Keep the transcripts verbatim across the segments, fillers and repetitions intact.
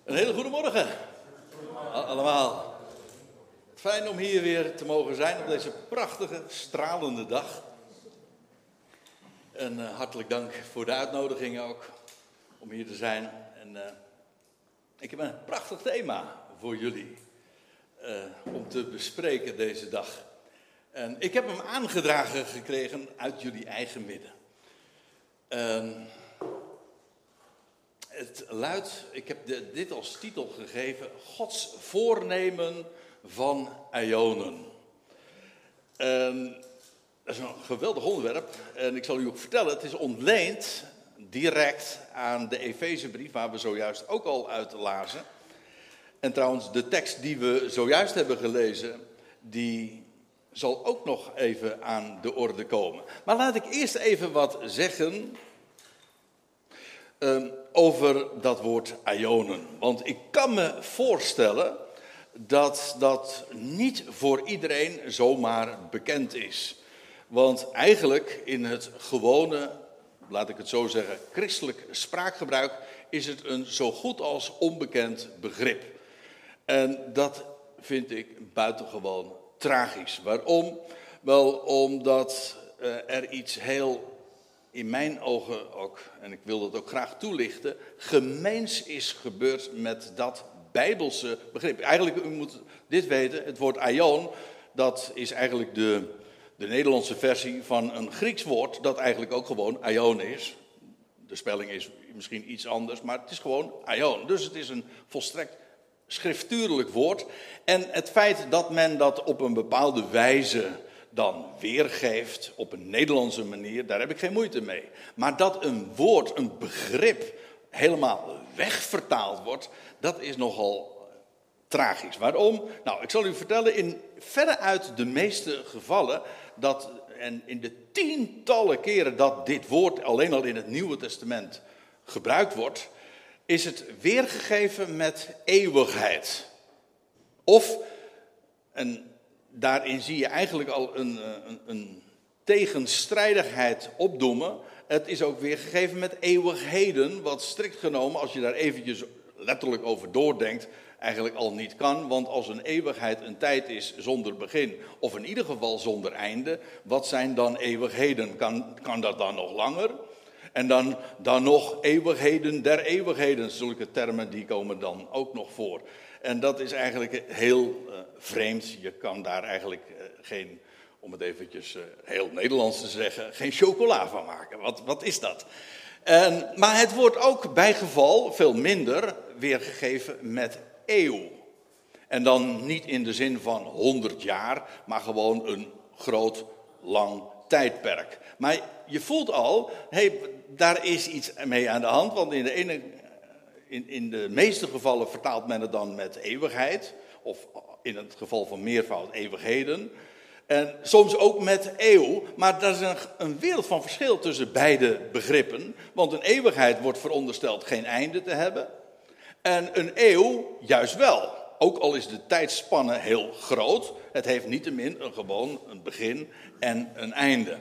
Een hele goede morgen. Allemaal. Fijn om hier weer te mogen zijn op deze prachtige, stralende dag. En uh, hartelijk dank voor de uitnodiging ook om hier te zijn. En uh, ik heb een prachtig thema voor jullie uh, om te bespreken deze dag. En ik heb hem aangedragen gekregen uit jullie eigen midden. Uh, Het luidt, ik heb de, dit als titel gegeven, Gods voornemen van Aionen. En dat is een geweldig onderwerp en ik zal u ook vertellen, het is ontleend direct aan de Efezebrief, waar we zojuist ook al uit lazen. En trouwens, de tekst die we zojuist hebben gelezen, die zal ook nog even aan de orde komen. Maar laat ik eerst even wat zeggen Um, over dat woord Aionen. Want ik kan me voorstellen dat dat niet voor iedereen zomaar bekend is. Want eigenlijk in het gewone, laat ik het zo zeggen, christelijk spraakgebruik is het een zo goed als onbekend begrip. En dat vind ik buitengewoon tragisch. Waarom? Wel omdat uh, er iets heel, in mijn ogen ook, en ik wil dat ook graag toelichten, gemeens is gebeurd met dat Bijbelse begrip. Eigenlijk, u moet dit weten, het woord aion, dat is eigenlijk de, de Nederlandse versie van een Grieks woord, dat eigenlijk ook gewoon aion is. De spelling is misschien iets anders, maar het is gewoon aion. Dus het is een volstrekt schriftuurlijk woord. En het feit dat men dat op een bepaalde wijze dan weergeeft op een Nederlandse manier, daar heb ik geen moeite mee. Maar dat een woord, een begrip, helemaal wegvertaald wordt, dat is nogal tragisch. Waarom? Nou, ik zal u vertellen, in veruit de meeste gevallen, dat, en in de tientallen keren dat dit woord alleen al in het Nieuwe Testament gebruikt wordt, is het weergegeven met eeuwigheid. Of een Daarin zie je eigenlijk al een, een, een tegenstrijdigheid opdoemen. Het is ook weer gegeven met eeuwigheden, wat strikt genomen, als je daar eventjes letterlijk over doordenkt, eigenlijk al niet kan. Want als een eeuwigheid een tijd is zonder begin, of in ieder geval zonder einde, wat zijn dan eeuwigheden? Kan, kan dat dan nog langer? En dan, dan nog eeuwigheden der eeuwigheden, zulke termen die komen dan ook nog voor. En dat is eigenlijk heel uh, vreemd. Je kan daar eigenlijk uh, geen, om het eventjes uh, heel Nederlands te zeggen, geen chocola van maken. Wat, wat is dat? En, maar het wordt ook bij geval veel minder weergegeven met eeuw. En dan niet in de zin van honderd jaar, maar gewoon een groot, lang tijdperk. Maar je voelt al, hey, daar is iets mee aan de hand, want in de ene... In, in de meeste gevallen vertaalt men het dan met eeuwigheid. Of in het geval van meervoud eeuwigheden. En soms ook met eeuw. Maar er is een, een wereld van verschil tussen beide begrippen. Want een eeuwigheid wordt verondersteld geen einde te hebben. En een eeuw juist wel. Ook al is de tijdspanne heel groot. Het heeft niettemin een gewoon een begin en een einde.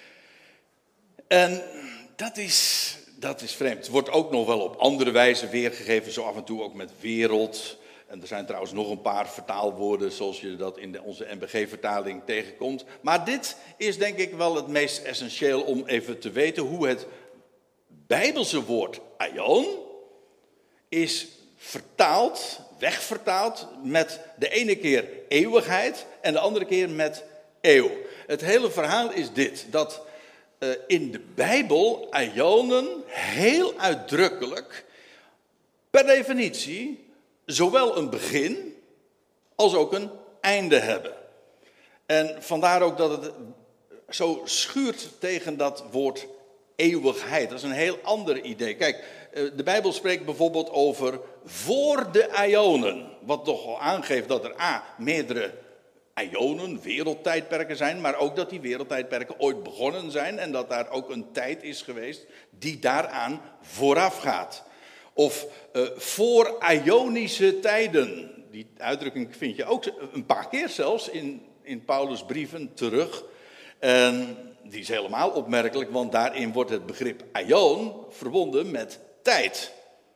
En dat is... Dat is vreemd. Het wordt ook nog wel op andere wijze weergegeven, zo af en toe ook met wereld. En er zijn trouwens nog een paar vertaalwoorden, zoals je dat in de, onze N B G-vertaling tegenkomt. Maar dit is denk ik wel het meest essentieel om even te weten hoe het Bijbelse woord aion is vertaald, wegvertaald met de ene keer eeuwigheid en de andere keer met eeuw. Het hele verhaal is dit, dat Uh, in de Bijbel aionen heel uitdrukkelijk, per definitie, zowel een begin als ook een einde hebben. En vandaar ook dat het zo schuurt tegen dat woord eeuwigheid. Dat is een heel ander idee. Kijk, uh, de Bijbel spreekt bijvoorbeeld over voor de aionen. Wat toch al aangeeft dat er a, meerdere aionen, wereldtijdperken zijn, maar ook dat die wereldtijdperken ooit begonnen zijn en dat daar ook een tijd is geweest die daaraan vooraf gaat. Of uh, voor aionische tijden. Die uitdrukking vind je ook een paar keer zelfs in, in Paulus' brieven terug. En die is helemaal opmerkelijk, want daarin wordt het begrip aion verbonden met tijd.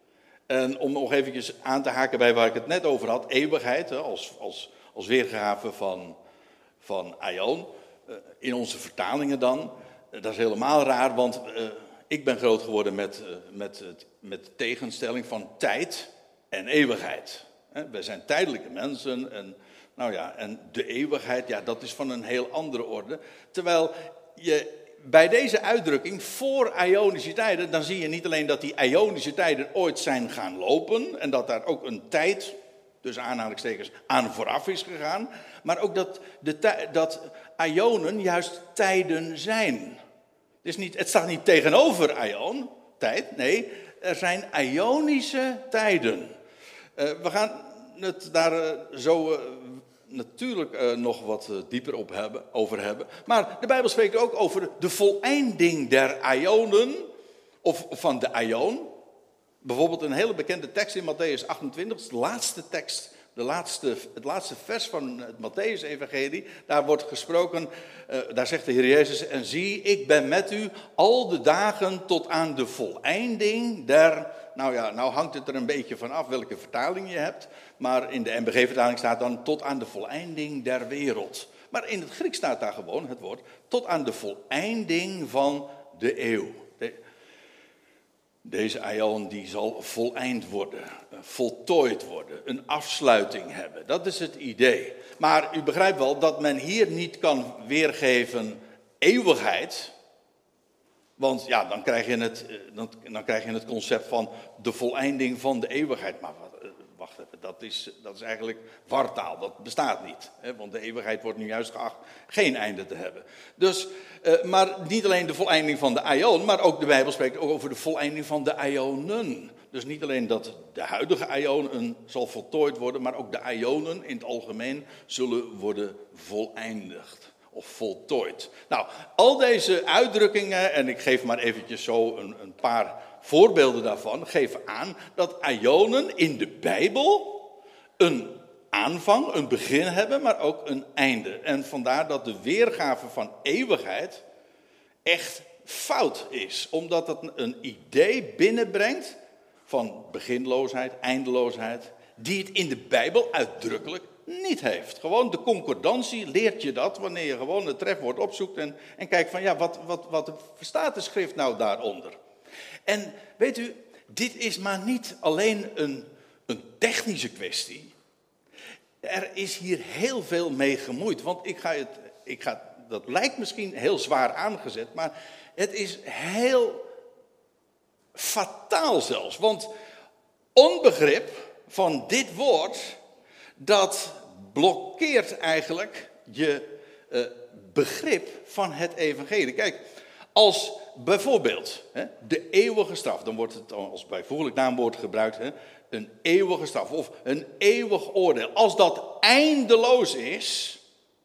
En om nog eventjes aan te haken bij waar ik het net over had, eeuwigheid, hè, als, als, als weergave van, van aion, uh, in onze vertalingen dan. Uh, dat is helemaal raar, want uh, ik ben groot geworden met, uh, met, het, met de tegenstelling van tijd en eeuwigheid. Hè, wij zijn tijdelijke mensen en, nou ja, en de eeuwigheid, ja, dat is van een heel andere orde. Terwijl je bij deze uitdrukking, voor Ionische tijden, dan zie je niet alleen dat die Ionische tijden ooit zijn gaan lopen en dat daar ook een tijd, tussen aanhalingstekens, aan vooraf is gegaan, maar ook dat, de tij- dat Ionen juist tijden zijn. Het, is niet, het staat niet tegenover Ion, tijd, nee, er zijn Ionische tijden. Uh, we gaan het daar uh, zo uh, natuurlijk uh, nog wat uh, dieper op hebben, over hebben. Maar de Bijbel spreekt ook over de voleinding der Ionen, of van de Ion. Bijvoorbeeld een hele bekende tekst in Mattheüs achtentwintig, de laatste tekst, de laatste, het laatste vers van het Mattheüs-evangelie. Daar wordt gesproken, uh, daar zegt de Heer Jezus, en zie, ik ben met u al de dagen tot aan de voleinding der... Nou ja, nou hangt het er een beetje van af welke vertaling je hebt. Maar in de N B G-vertaling staat dan tot aan de voleinding der wereld. Maar in het Grieks staat daar gewoon het woord tot aan de voleinding van de eeuw. De, deze aion die zal voleind worden, voltooid worden, een afsluiting hebben. Dat is het idee. Maar u begrijpt wel dat men hier niet kan weergeven eeuwigheid. Want ja, dan krijg je het, dan, dan krijg je het concept van de voleinding van de eeuwigheid. Maar wacht even, dat is, dat is eigenlijk wartaal, dat bestaat niet. Hè? Want de eeuwigheid wordt nu juist geacht geen einde te hebben. Dus, uh, maar niet alleen de voleinding van de aion, maar ook de Bijbel spreekt ook over de voleinding van de aionen. Dus niet alleen dat de huidige aion zal voltooid worden, maar ook de aionen in het algemeen zullen worden voleindigd. Of voltooid. Nou, al deze uitdrukkingen, en ik geef maar eventjes zo een, een paar voorbeelden daarvan, geven aan dat aionen in de Bijbel een aanvang, een begin hebben, maar ook een einde. En vandaar dat de weergave van eeuwigheid echt fout is. Omdat het een idee binnenbrengt van beginloosheid, eindeloosheid, die het in de Bijbel uitdrukkelijk niet heeft. Gewoon de concordantie leert je dat wanneer je gewoon het trefwoord opzoekt en, en kijkt van ja, wat, wat, wat verstaat de schrift nou daaronder? En weet u, dit is maar niet alleen een, een technische kwestie. Er is hier heel veel mee gemoeid. Want ik ga het, ik ga, dat lijkt misschien heel zwaar aangezet, maar het is heel fataal zelfs. Want onbegrip van dit woord, dat blokkeert eigenlijk je uh, begrip van het evangelie. Kijk, als bijvoorbeeld hè, de eeuwige straf, dan wordt het als bijvoeglijk naamwoord gebruikt, hè, een eeuwige straf of een eeuwig oordeel. Als dat eindeloos is,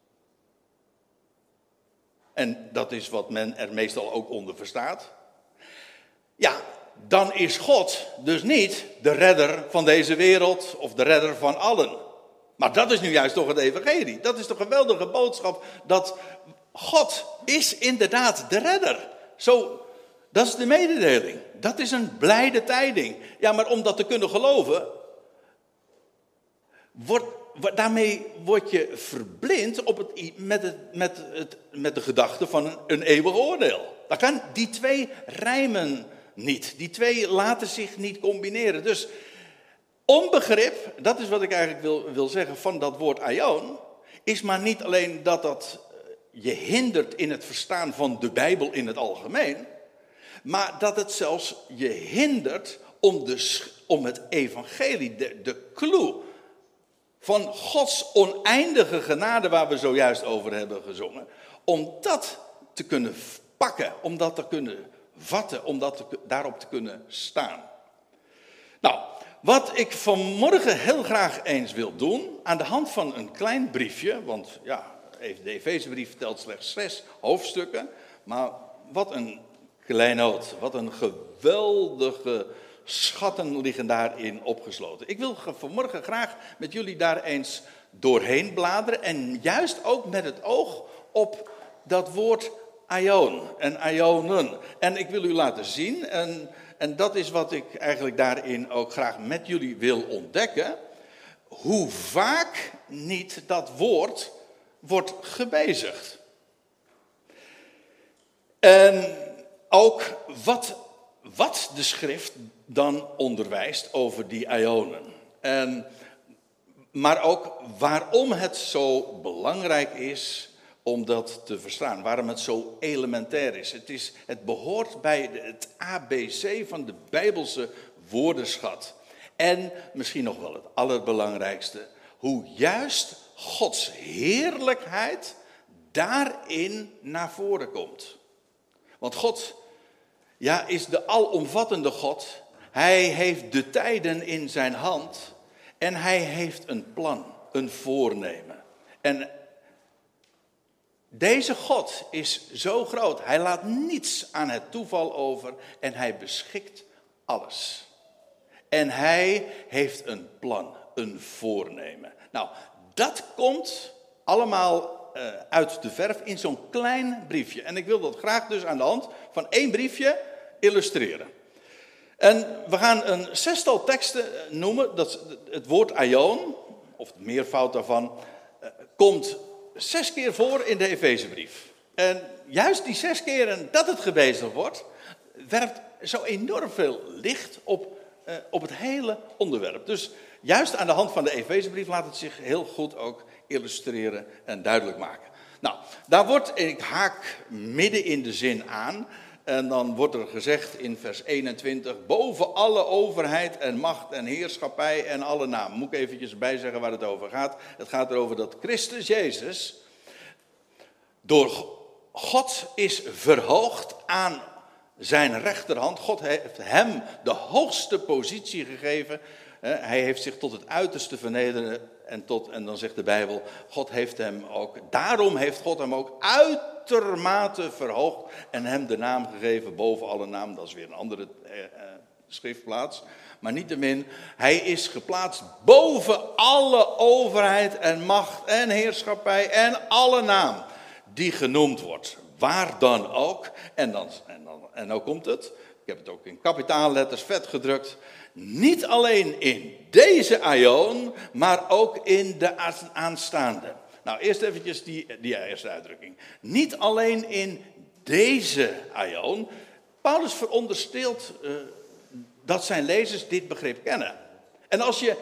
en dat is wat men er meestal ook onder verstaat, ja, dan is God dus niet de redder van deze wereld of de redder van allen. Maar dat is nu juist toch het evangelie. Dat is de geweldige boodschap dat God is inderdaad de redder. Zo, dat is de mededeling. Dat is een blijde tijding. Ja, maar om dat te kunnen geloven, wordt, daarmee word je verblind op het, met, het, met, het, met de gedachte van een, een eeuwig oordeel. Dat kan, die twee rijmen niet. Die twee laten zich niet combineren. Dus onbegrip, dat is wat ik eigenlijk wil, wil zeggen van dat woord aion, is maar niet alleen dat dat je hindert in het verstaan van de Bijbel in het algemeen, maar dat het zelfs je hindert om, de, om het evangelie, de, de clue van Gods oneindige genade waar we zojuist over hebben gezongen, om dat te kunnen pakken, om dat te kunnen vatten, om dat te, daarop te kunnen staan. Nou, wat ik vanmorgen heel graag eens wil doen, aan de hand van een klein briefje, want ja, de Efezebrief vertelt slechts zes hoofdstukken, maar wat een kleinood, wat een geweldige schatten liggen daarin opgesloten. Ik wil vanmorgen graag met jullie daar eens doorheen bladeren en juist ook met het oog op dat woord aion en aionen. En ik wil u laten zien, en, en dat is wat ik eigenlijk daarin ook graag met jullie wil ontdekken, hoe vaak niet dat woord wordt gebezigd. En ook wat, wat de schrift dan onderwijst over die aionen. En, maar ook waarom het zo belangrijk is om dat te verstaan. Waarom het zo elementair is. Het, is, het behoort bij het A B C van de Bijbelse woordenschat. En misschien nog wel het allerbelangrijkste. Hoe juist Gods heerlijkheid daarin naar voren komt. Want God, ja, is de alomvattende God. Hij heeft de tijden in zijn hand. En hij heeft een plan, een voornemen. En deze God is zo groot. Hij laat niets aan het toeval over. En hij beschikt alles. En hij heeft een plan, een voornemen. Nou, dat komt allemaal uh, uit de verf in zo'n klein briefje. En ik wil dat graag dus aan de hand van één briefje illustreren. En we gaan een zestal teksten noemen. Dat het woord aion, of het meervoud daarvan, uh, komt zes keer voor in de Efezebrief. En juist die zes keren dat het gebezigd wordt, werpt zo enorm veel licht op, uh, op het hele onderwerp. Dus juist aan de hand van de Efezebrief laat het zich heel goed ook illustreren en duidelijk maken. Nou, daar wordt, ik haak midden in de zin aan, en dan wordt er gezegd in vers eenentwintig, boven alle overheid en macht en heerschappij en alle naam. Moet ik eventjes bijzeggen waar het over gaat. Het gaat erover dat Christus Jezus door God is verhoogd aan zijn rechterhand. God heeft hem de hoogste positie gegeven. Hij heeft zich tot het uiterste vernederen. En, tot, en dan zegt de Bijbel, God heeft hem ook, daarom heeft God hem ook uitermate verhoogd en hem de naam gegeven boven alle naam. Dat is weer een andere eh, eh, schriftplaats. Maar niettemin, hij is geplaatst boven alle overheid en macht en heerschappij en alle naam die genoemd wordt. Waar dan ook. En dan, en dan, en nou komt het, ik heb het ook in kapitaalletters vet gedrukt. Niet alleen in deze aion, maar ook in de aanstaande. Nou, eerst eventjes die, die eerste uitdrukking. Niet alleen in deze aion. Paulus veronderstelt uh, dat zijn lezers dit begrip kennen. En als je...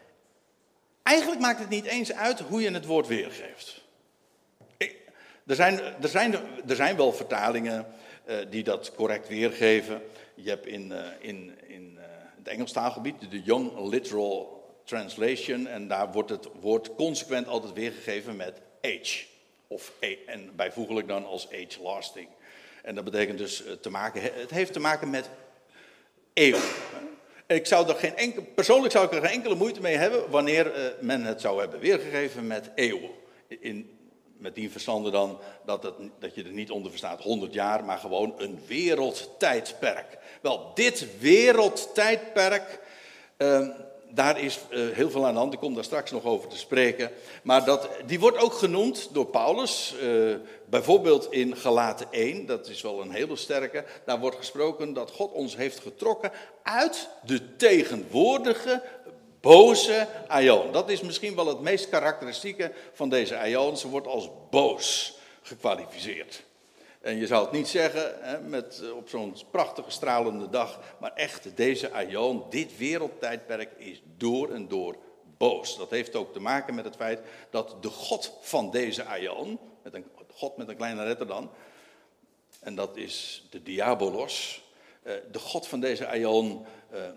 Eigenlijk maakt het niet eens uit hoe je het woord weergeeft. Ik, er, zijn, er, zijn, er zijn wel vertalingen uh, die dat correct weergeven. Je hebt in... Uh, in, in het Engels taalgebied, de Young Literal Translation, en daar wordt het woord consequent altijd weergegeven met age. Of, en bijvoeglijk dan als age lasting. En dat betekent dus te maken, het heeft te maken met eeuw. En ik zou er geen enkel, persoonlijk zou ik er geen enkele moeite mee hebben wanneer men het zou hebben weergegeven met eeuw. In, met die verstande dan dat, het, dat je er niet onder verstaat honderd jaar, maar gewoon een wereldtijdperk. Wel, dit wereldtijdperk, uh, daar is uh, heel veel aan de hand. Ik kom daar straks nog over te spreken. Maar dat, die wordt ook genoemd door Paulus, uh, bijvoorbeeld in Galaten één. Dat is wel een hele sterke. Daar wordt gesproken dat God ons heeft getrokken uit de tegenwoordige boze aion. Dat is misschien wel het meest karakteristieke van deze aion. Ze wordt als boos gekwalificeerd. En je zou het niet zeggen hè, met, op zo'n prachtige stralende dag. Maar echt, deze aion, dit wereldtijdperk is door en door boos. Dat heeft ook te maken met het feit dat de God van deze aion, met een God met een kleine letter dan, en dat is de diabolos, de God van deze aion,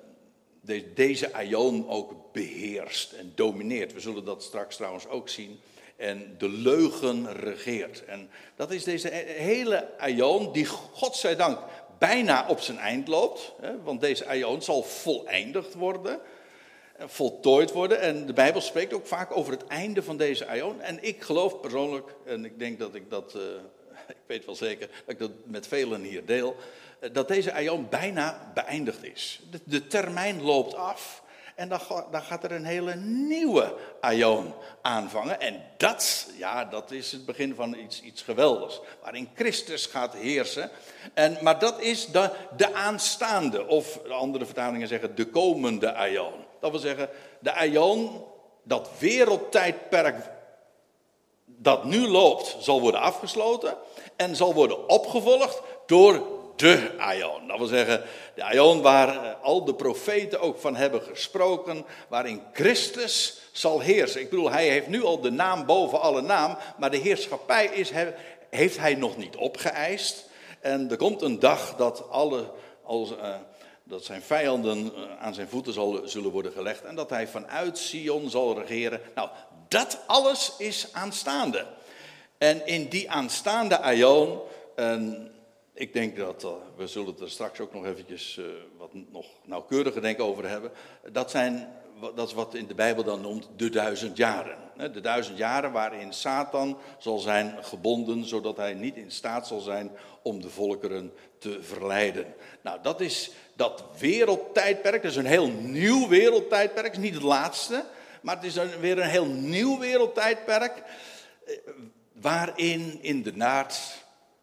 deze aion ook beheerst en domineert. We zullen dat straks trouwens ook zien. En de leugen regeert. En dat is deze hele aion die, godzijdank, bijna op zijn eind loopt. Hè, want deze aion zal voleindigd worden. Voltooid worden. En de Bijbel spreekt ook vaak over het einde van deze aion. En ik geloof persoonlijk, en ik denk dat ik dat, uh, ik weet wel zeker, dat ik dat met velen hier deel, dat deze aion bijna beëindigd is. De, de termijn loopt af. En dan, dan gaat er een hele nieuwe aion aanvangen. En dat, ja, dat is het begin van iets, iets geweldigs. Waarin Christus gaat heersen. En, maar dat is de, de aanstaande, of andere vertalingen zeggen de komende aion. Dat wil zeggen, de aion, dat wereldtijdperk dat nu loopt, zal worden afgesloten. En zal worden opgevolgd door de aion. Dat wil zeggen, de aion waar al de profeten ook van hebben gesproken. Waarin Christus zal heersen. Ik bedoel, hij heeft nu al de naam boven alle naam. Maar de heerschappij is, heeft hij nog niet opgeëist. En er komt een dag dat, alle, als, uh, dat zijn vijanden uh, aan zijn voeten zal, zullen worden gelegd. En dat hij vanuit Sion zal regeren. Nou, dat alles is aanstaande. En in die aanstaande aion... Uh, Ik denk dat, uh, we zullen het er straks ook nog eventjes uh, wat nog nauwkeuriger denk over hebben. Dat, zijn, dat is wat in de Bijbel dan noemt de duizend jaren. De duizend jaren waarin Satan zal zijn gebonden, zodat hij niet in staat zal zijn om de volkeren te verleiden. Nou, dat is dat wereldtijdperk, dat is een heel nieuw wereldtijdperk. Het is niet het laatste, maar het is een, weer een heel nieuw wereldtijdperk. Waarin inderdaad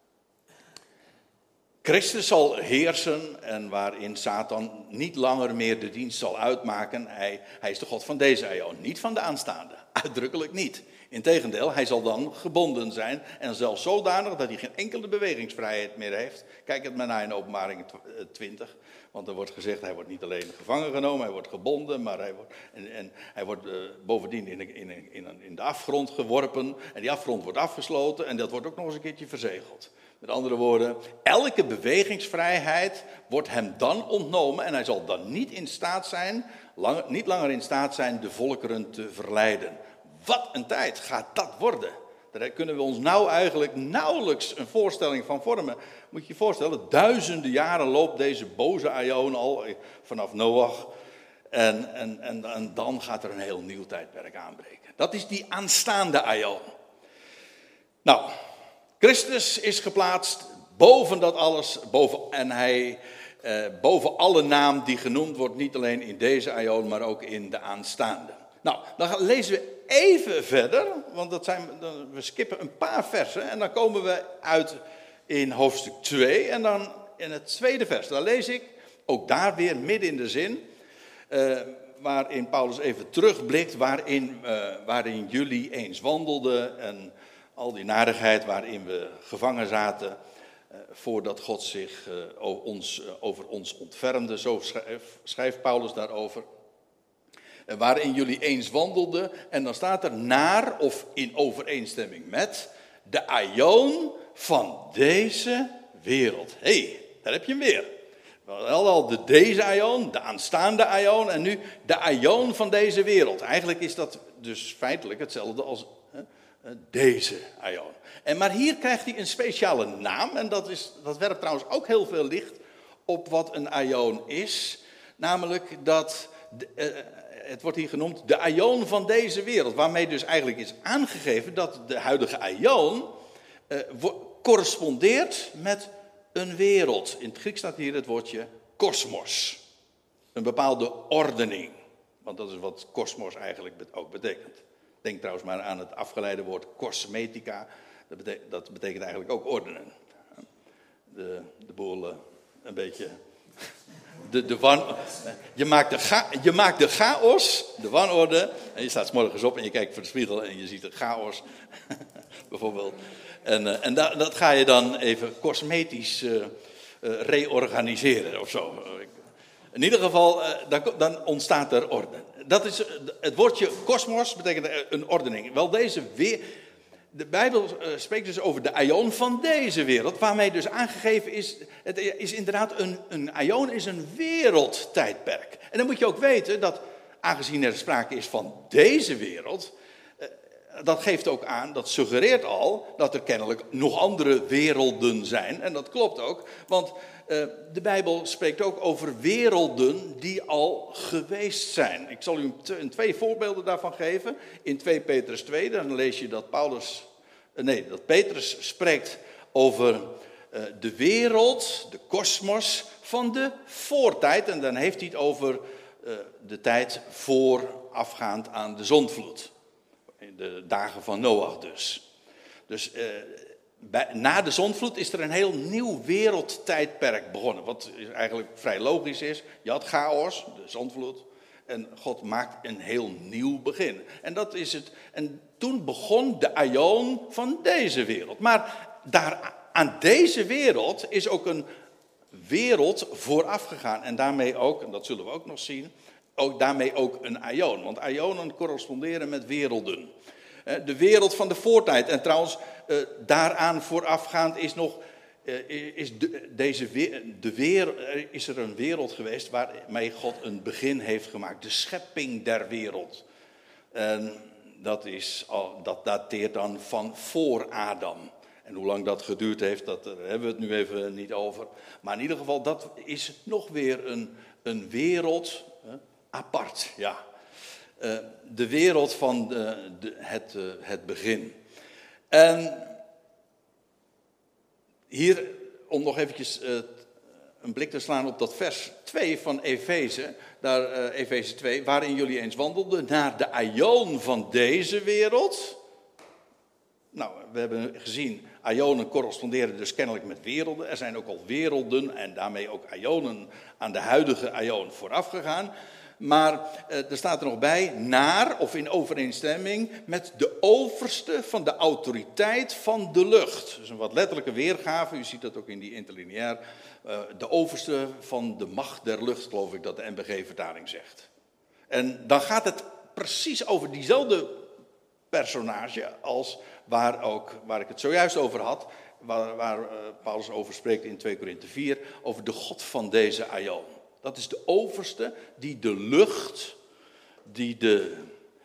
Christus zal heersen en waarin Satan niet langer meer de dienst zal uitmaken. Hij, hij is de God van deze aion, niet van de aanstaande. Uitdrukkelijk niet. Integendeel, hij zal dan gebonden zijn en zelfs zodanig dat hij geen enkele bewegingsvrijheid meer heeft. Kijk het maar naar in Openbaring twintig. Want er wordt gezegd, hij wordt niet alleen gevangen genomen, hij wordt gebonden, maar hij wordt, en, en hij wordt uh, bovendien in de, in, in, in de afgrond geworpen. En die afgrond wordt afgesloten en dat wordt ook nog eens een keertje verzegeld. Met andere woorden, elke bewegingsvrijheid wordt hem dan ontnomen en hij zal dan niet in staat zijn, lang, niet langer in staat zijn de volkeren te verleiden. Wat een tijd gaat dat worden. Daar kunnen we ons nou eigenlijk nauwelijks een voorstelling van vormen. Moet je je voorstellen, duizenden jaren loopt deze boze aion al vanaf Noach. En, en, en, en dan gaat er een heel nieuw tijdperk aanbreken. Dat is die aanstaande aion. Nou, Christus is geplaatst boven dat alles. Boven, en hij eh, boven alle naam die genoemd wordt. Niet alleen in deze aion, maar ook in de aanstaande. Nou, dan lezen we even verder, want dat zijn, we skippen een paar versen en dan komen we uit in hoofdstuk twee en dan in het tweede vers. Dan lees ik, ook daar weer midden in de zin, uh, waarin Paulus even terugblikt, waarin, uh, waarin jullie eens wandelden en al die narigheid waarin we gevangen zaten, uh, voordat God zich uh, over, ons, uh, over ons ontfermde. Zo schrijft, schrijft Paulus daarover. Waarin jullie eens wandelden. En dan staat er naar of in overeenstemming met de aion van deze wereld. Hé, hey, daar heb je hem weer. We hadden al de deze aion, de aanstaande aion en nu de aion van deze wereld. Eigenlijk is dat dus feitelijk hetzelfde als hè, deze aion. En maar hier krijgt hij een speciale naam. En dat, is, dat werpt trouwens ook heel veel licht op wat een aion is. Namelijk dat... De, uh, Het wordt hier genoemd de aion van deze wereld. Waarmee dus eigenlijk is aangegeven dat de huidige aion uh, wo- correspondeert met een wereld. In het Grieks staat hier het woordje kosmos. Een bepaalde ordening. Want dat is wat kosmos eigenlijk ook betekent. Denk trouwens maar aan het afgeleide woord cosmetica. Dat betekent, dat betekent eigenlijk ook ordenen. De, de boel uh, een beetje... De, de wan, je, maakt de cha, je maakt de chaos, de wanorde. En je staat 's morgens op en je kijkt voor de spiegel en je ziet de chaos. Bijvoorbeeld. En, uh, en da, dat ga je dan even cosmetisch uh, uh, reorganiseren of zo. In ieder geval, uh, dan, dan ontstaat er orde. Dat is, uh, het woordje kosmos betekent een ordening. Wel deze weer... De Bijbel uh, spreekt dus over de aion van deze wereld, waarmee dus aangegeven is, het is inderdaad een, een aion is een wereldtijdperk. En dan moet je ook weten dat, aangezien er sprake is van deze wereld, uh, dat geeft ook aan, dat suggereert al, dat er kennelijk nog andere werelden zijn. En dat klopt ook, want uh, de Bijbel spreekt ook over werelden die al geweest zijn. Ik zal u een twee voorbeelden daarvan geven. In twee Petrus twee, dan lees je dat Paulus, nee, dat Petrus spreekt over uh, de wereld, de kosmos van de voortijd. En dan heeft hij het over uh, de tijd voorafgaand aan de zondvloed. In de dagen van Noach dus. Dus uh, bij, na de zondvloed is er een heel nieuw wereldtijdperk begonnen. Wat eigenlijk vrij logisch is. Je had chaos, de zondvloed. En God maakt een heel nieuw begin. En dat is het. En toen begon de aion van deze wereld. Maar daar, aan deze wereld is ook een wereld vooraf gegaan. En daarmee ook, en dat zullen we ook nog zien, ook daarmee ook een aion. Want aionen corresponderen met werelden. De wereld van de voortijd. En trouwens, daaraan voorafgaand is nog, is de, deze, de weer, is er een wereld geweest waarmee God een begin heeft gemaakt. De schepping der wereld. En dat, is al, dat dateert dan van voor Adam. En hoe lang dat geduurd heeft, dat, daar hebben we het nu even niet over. Maar in ieder geval, dat is nog weer een, een wereld eh, apart. Ja. Uh, de wereld van de, de, het, uh, het begin. En hier, om nog eventjes uh, een blik te slaan op dat vers twee van Efeze, daar uh, Efeze twee, waarin jullie eens wandelden naar de aion van deze wereld. Nou, we hebben gezien, aionen corresponderen dus kennelijk met werelden. Er zijn ook al werelden en daarmee ook aionen aan de huidige aion vooraf gegaan. Maar eh, er staat er nog bij, naar of in overeenstemming met de overste van de autoriteit van de lucht. Dus een wat letterlijke weergave, u ziet dat ook in die interlineair. Uh, de overste van de macht der lucht, geloof ik dat de N B G-vertaling zegt. En dan gaat het precies over diezelfde personage als waar, ook, waar ik het zojuist over had. Waar, waar uh, Paulus over spreekt in twee Korinthe vier, over de God van deze aion. Dat is de overste die de lucht, die de,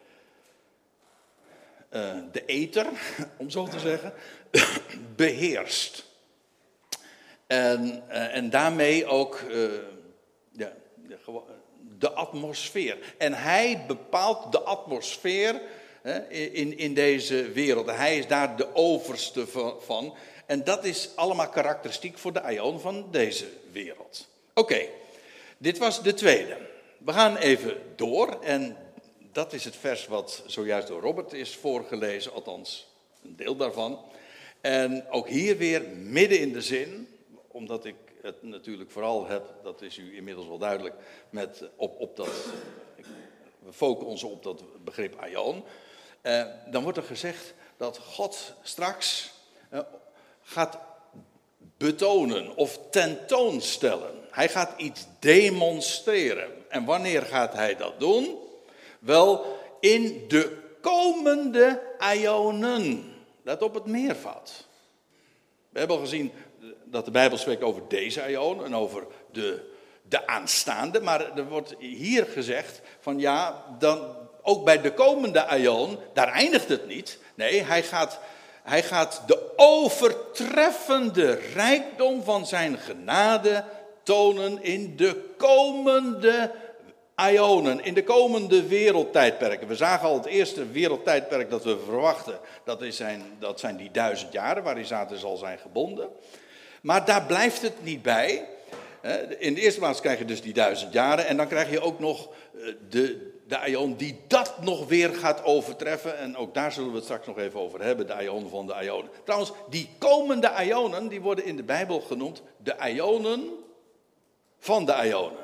uh, de ether, om zo te zeggen, beheerst. En, uh, en daarmee ook uh, de, de, de atmosfeer. En hij bepaalt de atmosfeer uh, in, in deze wereld. Hij is daar de overste van. En dat is allemaal karakteristiek voor de aion van deze wereld. Oké. Okay. Dit was de tweede. We gaan even door en dat is het vers wat zojuist door Robert is voorgelezen, althans een deel daarvan. En ook hier weer midden in de zin, omdat ik het natuurlijk vooral heb, dat is u inmiddels wel duidelijk, met op, op dat, we focussen ons op dat begrip aion. Eh, dan wordt er gezegd dat God straks eh, gaat betonen of tentoonstellen. Hij gaat iets demonstreren. En wanneer gaat hij dat doen? Wel, in de komende aionen. Let op het meervoud. We hebben al gezien dat de Bijbel spreekt over deze aion en over de, de aanstaande. Maar er wordt hier gezegd van ja, dan ook bij de komende aion, daar eindigt het niet. Nee, hij gaat... Hij gaat de overtreffende rijkdom van zijn genade tonen in de komende aionen, in de komende wereldtijdperken. We zagen al het eerste wereldtijdperk dat we verwachten, dat, is zijn, dat zijn die duizend jaren waarin Satan zal zijn gebonden. Maar daar blijft het niet bij. In de eerste plaats krijg je dus die duizend jaren en dan krijg je ook nog de... De aion die dat nog weer gaat overtreffen. En ook daar zullen we het straks nog even over hebben. De aion van de aionen. Trouwens, die komende aionen, die worden in de Bijbel genoemd de aionen van de aionen.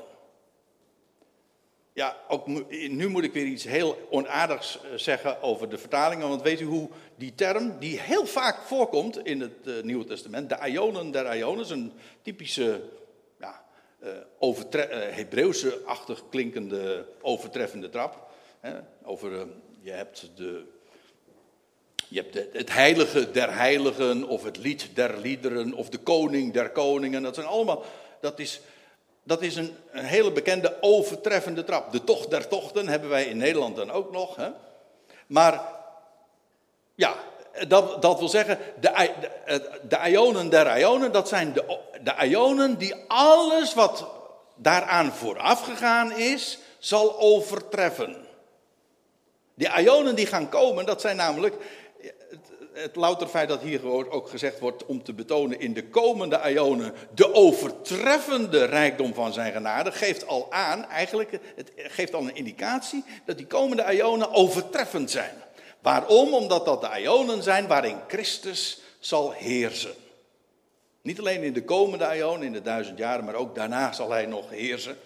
Ja, ook nu moet ik weer iets heel onaardigs zeggen over de vertalingen. Want weet u hoe die term, die heel vaak voorkomt in het uh, Nieuwe Testament. De aionen der aionen is een typische... Uh, overtre- uh, Hebreeuwse-achtig klinkende overtreffende trap. Hè? Over, uh, je hebt, de, je hebt de, het heilige der heiligen, of het lied der liederen, of de koning der koningen. Dat zijn allemaal, dat is, dat is een, een hele bekende overtreffende trap. De tocht der tochten hebben wij in Nederland dan ook nog. Hè? Maar ja, dat, dat wil zeggen, de, de, de aionen der aionen, dat zijn de, de aionen die alles wat daaraan vooraf gegaan is, zal overtreffen. Die aionen die gaan komen, dat zijn namelijk, het louter feit dat hier ook gezegd wordt om te betonen in de komende aionen de overtreffende rijkdom van zijn genade, geeft al aan, eigenlijk, het geeft al een indicatie dat die komende aionen overtreffend zijn. Waarom? Omdat dat de aionen zijn waarin Christus zal heersen. Niet alleen in de komende aionen, in de duizend jaren, maar ook daarna zal hij nog heersen.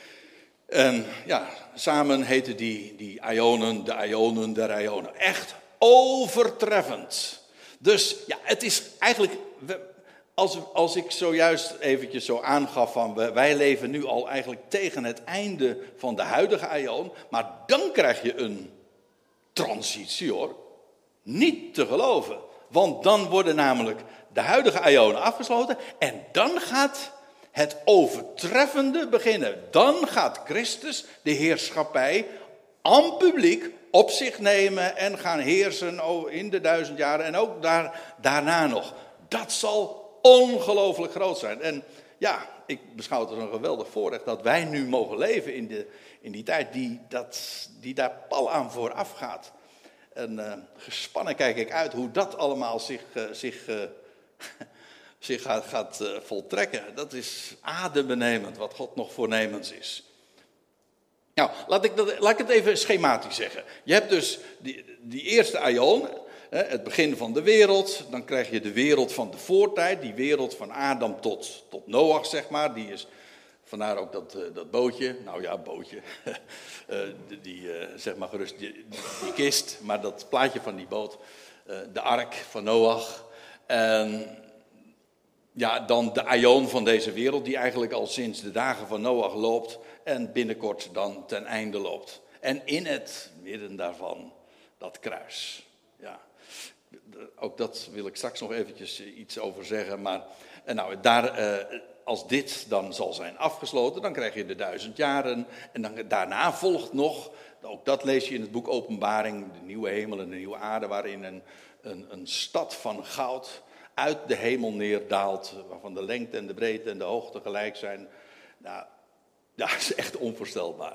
En ja, samen heten die, die aionen de aionen der aionen. Echt overtreffend. Dus ja, het is eigenlijk, als, als ik zojuist eventjes zo aangaf van wij leven nu al eigenlijk tegen het einde van de huidige aion, maar dan krijg je een transitie hoor. Niet te geloven. Want dan worden namelijk de huidige aionen afgesloten en dan gaat het overtreffende beginnen. Dan gaat Christus de heerschappij aan publiek op zich nemen en gaan heersen in de duizend jaren en ook daar, daarna nog. Dat zal ongelooflijk groot zijn. En ja, ik beschouw het als een geweldig voorrecht dat wij nu mogen leven in, de, in die tijd die, dat, die daar pal aan vooraf gaat. En uh, gespannen kijk ik uit hoe dat allemaal zich, uh, zich, uh, zich gaat, gaat uh, voltrekken. Dat is adembenemend wat God nog voornemens is. Nou, laat ik, dat, laat ik het even schematisch zeggen. Je hebt dus die, die eerste aion, het begin van de wereld. Dan krijg je de wereld van de voortijd. Die wereld van Adam tot, tot Noach, zeg maar. Die is, vandaar ook dat, dat bootje. Nou ja, bootje. die, die, zeg maar gerust, die, die kist. Maar dat plaatje van die boot. De ark van Noach. En ja, dan de aion van deze wereld. Die eigenlijk al sinds de dagen van Noach loopt. En binnenkort dan ten einde loopt. En in het midden daarvan dat kruis. Ja, ook dat wil ik straks nog eventjes iets over zeggen. Maar nou, daar, eh, als dit dan zal zijn afgesloten, dan krijg je de duizend jaren. En dan, daarna volgt nog, ook dat lees je in het boek Openbaring, de nieuwe hemel en de nieuwe aarde, waarin een, een, een stad van goud uit de hemel neerdaalt, waarvan de lengte en de breedte en de hoogte gelijk zijn. Nou, ja, dat is echt onvoorstelbaar.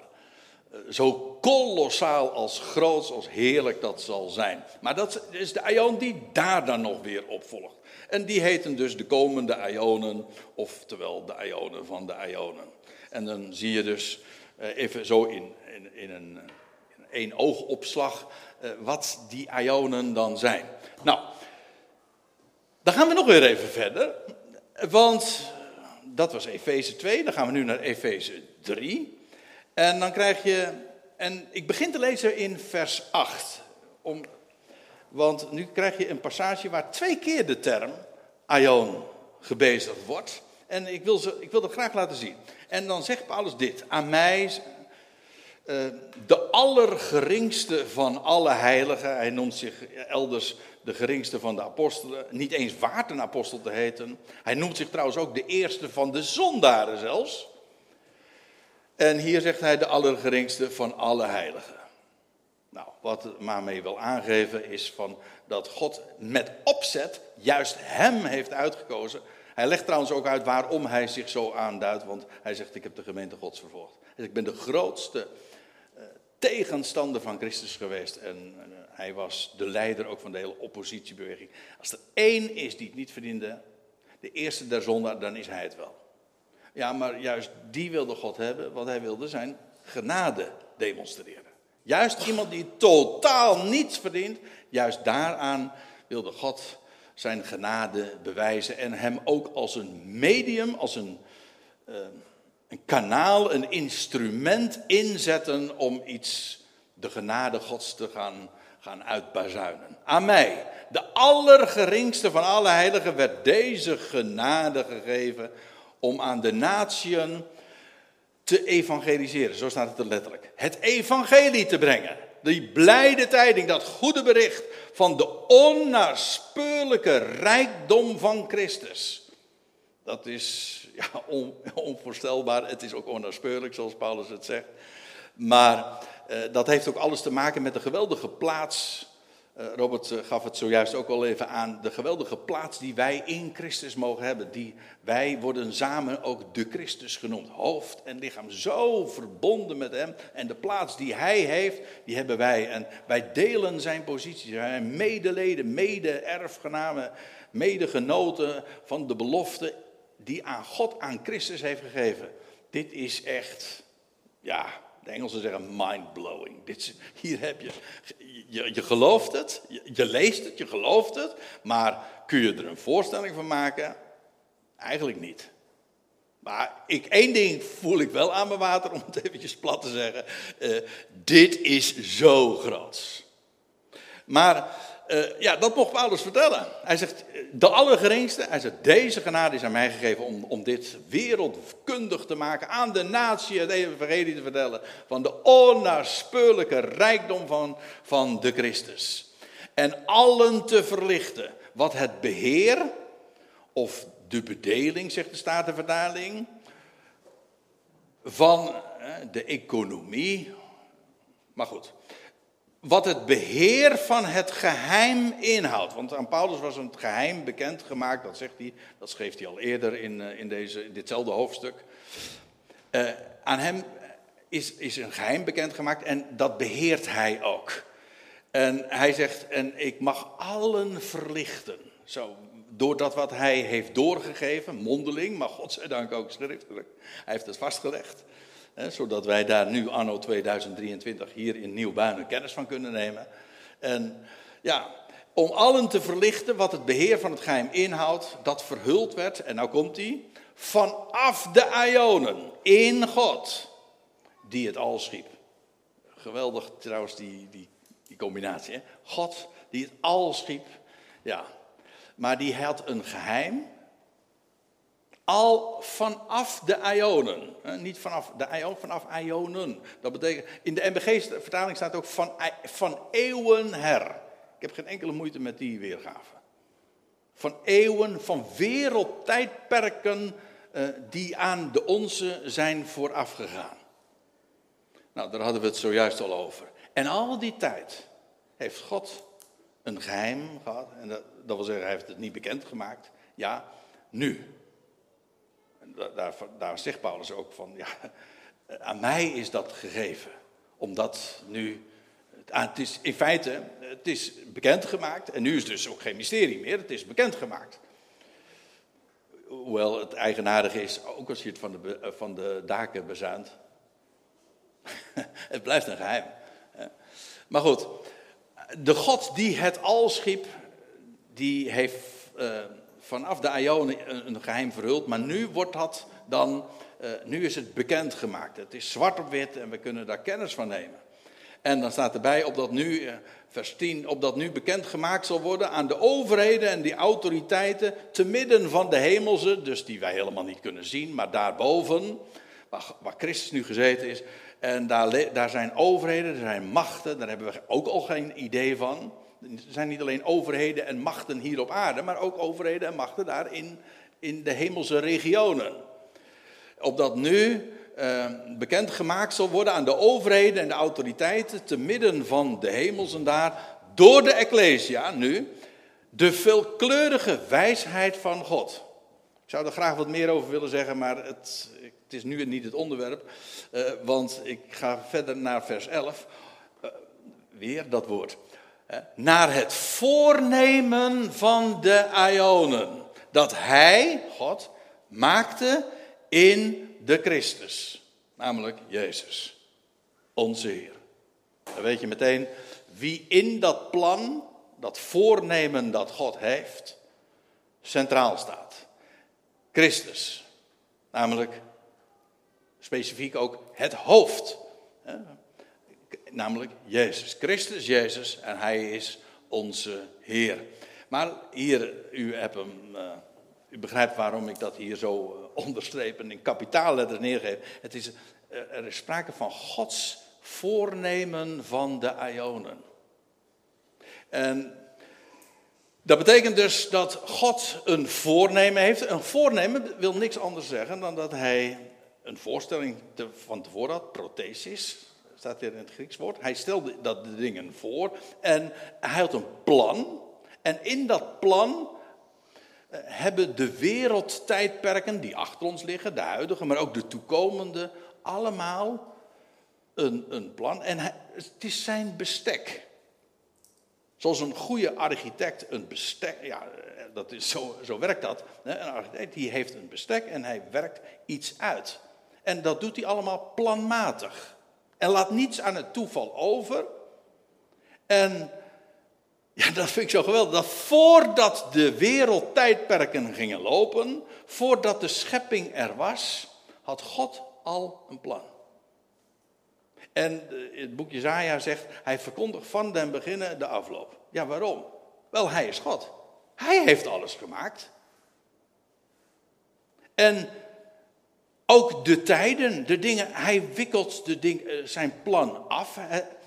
Zo kolossaal als groots, als heerlijk dat zal zijn. Maar dat is de aion die daar dan nog weer op volgt. En die heten dus de komende aionen, oftewel de aionen van de aionen. En dan zie je dus even zo in, in, in een in één oogopslag wat die aionen dan zijn. Nou, dan gaan we nog weer even verder. Want dat was Efeze twee, dan gaan we nu naar Efeze drie. En dan krijg je, en ik begin te lezen in vers acht. Om, want nu krijg je een passage waar twee keer de term aion gebezigd wordt. En ik wil, ze, ik wil dat graag laten zien. En dan zegt Paulus dit, aan mij, uh, de allergeringste van alle heiligen. Hij noemt zich elders de geringste van de apostelen. Niet eens waard een apostel te heten. Hij noemt zich trouwens ook de eerste van de zondaren zelfs. En hier zegt hij de allergeringste van alle heiligen. Nou, wat het maar mee wil aangeven is van dat God met opzet juist hem heeft uitgekozen. Hij legt trouwens ook uit waarom hij zich zo aanduidt. Want hij zegt, ik heb de gemeente Gods vervolgd. Dus ik ben de grootste uh, tegenstander van Christus geweest. En uh, hij was de leider ook van de hele oppositiebeweging. Als er één is die het niet verdiende, de eerste der zondaar, dan is hij het wel. Ja, maar juist die wilde God hebben, want hij wilde zijn genade demonstreren. Juist iemand die totaal niets verdient, juist daaraan wilde God zijn genade bewijzen. En hem ook als een medium, als een, uh, een kanaal, een instrument inzetten om iets, de genade Gods te gaan, gaan uitbazuinen. Aan mij, de allergeringste van alle heiligen, werd deze genade gegeven om aan de natieën te evangeliseren. Zo staat het er letterlijk. Het evangelie te brengen. Die blijde tijding, dat goede bericht van de onnaspeurlijke rijkdom van Christus. Dat is ja, on, onvoorstelbaar. Het is ook onnaspeurlijk, zoals Paulus het zegt. Maar uh, dat heeft ook alles te maken met de geweldige plaats Uh, Robert uh, gaf het zojuist ook al even aan. De geweldige plaats die wij in Christus mogen hebben. Die, wij worden samen ook de Christus genoemd. Hoofd en lichaam. Zo verbonden met hem. En de plaats die hij heeft, die hebben wij. En wij delen zijn positie. Wij zijn medeleden, mede-erfgenamen, medegenoten van de belofte die aan God, aan Christus heeft gegeven. Dit is echt, ja... De Engelsen zeggen mind-blowing. Dit, hier heb je, je, je gelooft het, je, je leest het, je gelooft het, maar kun je er een voorstelling van maken? Eigenlijk niet. Maar ik, één ding voel ik wel aan mijn water, om het eventjes plat te zeggen. Uh, dit is zo groot. Maar uh, ja, dat mocht Paulus vertellen. Hij zegt, de allergeringste, hij zegt, deze genade is aan mij gegeven om, om dit wereldkundig te maken, aan de natie het evangelie te vertellen, van de onnaspeurlijke rijkdom van, van de Christus. En allen te verlichten wat het beheer, of de bedeling, zegt de Statenvertaling, van de economie, maar goed, wat het beheer van het geheim inhoudt. Want aan Paulus was het geheim bekendgemaakt, dat zegt hij, dat schreef hij al eerder in, in, deze, in ditzelfde hoofdstuk. Uh, aan hem is, is een geheim bekendgemaakt en dat beheert hij ook. En hij zegt, en ik mag allen verlichten. Zo, door dat wat hij heeft doorgegeven, mondeling, maar godzijdank ook schriftelijk. Hij heeft het vastgelegd. He, zodat wij daar nu anno tweeduizend drieëntwintig hier in Nieuwbuinen kennis van kunnen nemen. En ja, om allen te verlichten wat het beheer van het geheim inhoudt, dat verhuld werd, en nou komt hij, vanaf de aionen in God, die het al schiep. Geweldig trouwens die, die, die combinatie. Hè? God die het al schiep, ja, maar die had een geheim. Al vanaf de aionen. Niet vanaf de aionen, vanaf aionen. Dat betekent, in de N B G-vertaling staat ook van, van eeuwen her. Ik heb geen enkele moeite met die weergave. Van eeuwen, van wereldtijdperken uh, die aan de onze zijn voorafgegaan. Nou, daar hadden we het zojuist al over. En al die tijd heeft God een geheim gehad. En dat, dat wil zeggen, hij heeft het niet bekendgemaakt. Ja, nu. Daar, daar zegt Paulus ook van, ja, aan mij is dat gegeven. Omdat nu, het is in feite, het is bekendgemaakt. En nu is het dus ook geen mysterie meer, het is bekendgemaakt. Hoewel het eigenaardige is, ook als je het van de, van de daken bezuint. Het blijft een geheim. Maar goed, de God die het al schiep, die heeft... Uh, vanaf de aionen een geheim verhuld, maar nu wordt dat dan, uh, nu is het bekendgemaakt. Het is zwart op wit en we kunnen daar kennis van nemen. En dan staat erbij, opdat nu, uh, vers tien, opdat nu bekendgemaakt zal worden aan de overheden en die autoriteiten te midden van de hemelse, dus die wij helemaal niet kunnen zien, maar daarboven, waar, waar Christus nu gezeten is. En daar, daar zijn overheden, er zijn machten, daar hebben we ook al geen idee van. Er zijn niet alleen overheden en machten hier op aarde, maar ook overheden en machten daar in, in de hemelse regionen. Opdat nu uh, bekendgemaakt zal worden aan de overheden en de autoriteiten te midden van de hemelsen daar, door de Ecclesia nu, de veelkleurige wijsheid van God. Ik zou er graag wat meer over willen zeggen, maar het, het is nu niet het onderwerp, uh, want ik ga verder naar vers elf. Uh, weer dat woord. Naar het voornemen van de aionen. Dat hij, God, maakte in de Christus. Namelijk Jezus. Onze Heer. Dan weet je meteen wie in dat plan, dat voornemen dat God heeft, centraal staat. Christus. Namelijk specifiek ook het hoofd. Namelijk Jezus. Christus Jezus en hij is onze Heer. Maar hier, u, hebt hem, uh, u begrijpt waarom ik dat hier zo uh, onderstreep en in kapitaalletters neergeef. Het is, uh, er is sprake van Gods voornemen van de aionen. En dat betekent dus dat God een voornemen heeft. Een voornemen wil niks anders zeggen dan dat hij een voorstelling te, van tevoren had, prothesis. staat hier in het Grieks woord. Hij stelde dat de dingen voor en hij had een plan. En in dat plan uh, hebben de wereldtijdperken die achter ons liggen, de huidige, maar ook de toekomende, allemaal een, een plan. En hij, het is zijn bestek. Zoals een goede architect een bestek, ja, dat is, zo, zo werkt dat. Een architect die heeft een bestek en hij werkt iets uit. En dat doet hij allemaal planmatig. En laat niets aan het toeval over. En ja, dat vind ik zo geweldig. Dat voordat de wereldtijdperken gingen lopen, voordat de schepping er was, had God al een plan. En het boek Jesaja zegt, hij verkondigt van den beginnen de afloop. Ja, waarom? Wel, hij is God. Hij heeft alles gemaakt. En ook de tijden, de dingen, hij wikkelt de ding, zijn plan af.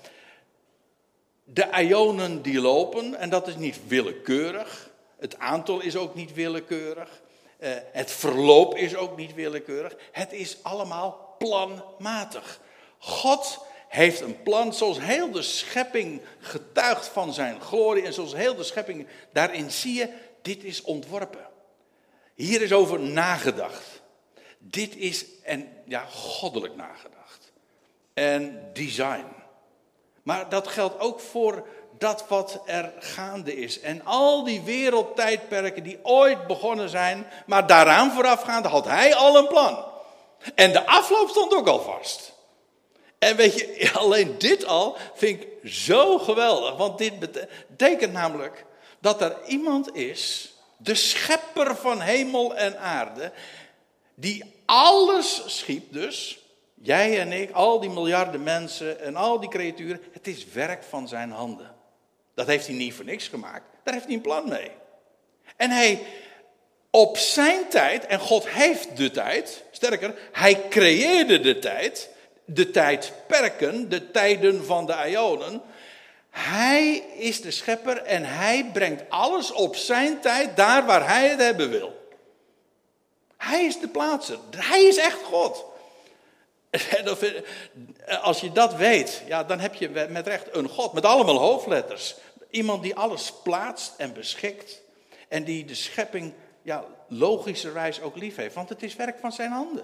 De eonen die lopen, en dat is niet willekeurig. Het aantal is ook niet willekeurig. Het verloop is ook niet willekeurig. Het is allemaal planmatig. God heeft een plan, zoals heel de schepping getuigt van zijn glorie. En zoals heel de schepping, daarin zie je, dit is ontworpen. Hier is over nagedacht. Dit is, en ja, goddelijk nagedacht. En design. Maar dat geldt ook voor dat wat er gaande is. En al die wereldtijdperken die ooit begonnen zijn, maar daaraan voorafgaand had hij al een plan. En de afloop stond ook al vast. En weet je, alleen dit al vind ik zo geweldig. Want dit betekent namelijk dat er iemand is, de schepper van hemel en aarde, die alles schiep dus, jij en ik, al die miljarden mensen en al die creaturen, het is werk van zijn handen. Dat heeft hij niet voor niks gemaakt, daar heeft hij een plan mee. En hij, op zijn tijd, en God heeft de tijd, sterker, hij creëerde de tijd, de tijdperken, de tijden van de eonen. Hij is de schepper en hij brengt alles op zijn tijd daar waar hij het hebben wil. Hij is de plaatser. Hij is echt God. Als je dat weet, ja, dan heb je met recht een God met allemaal hoofdletters. Iemand die alles plaatst en beschikt. En die de schepping, ja, logischerwijs ook lief heeft. Want het is werk van zijn handen.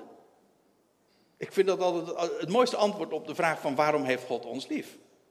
Ik vind dat altijd het mooiste antwoord op de vraag van waarom heeft God ons lief?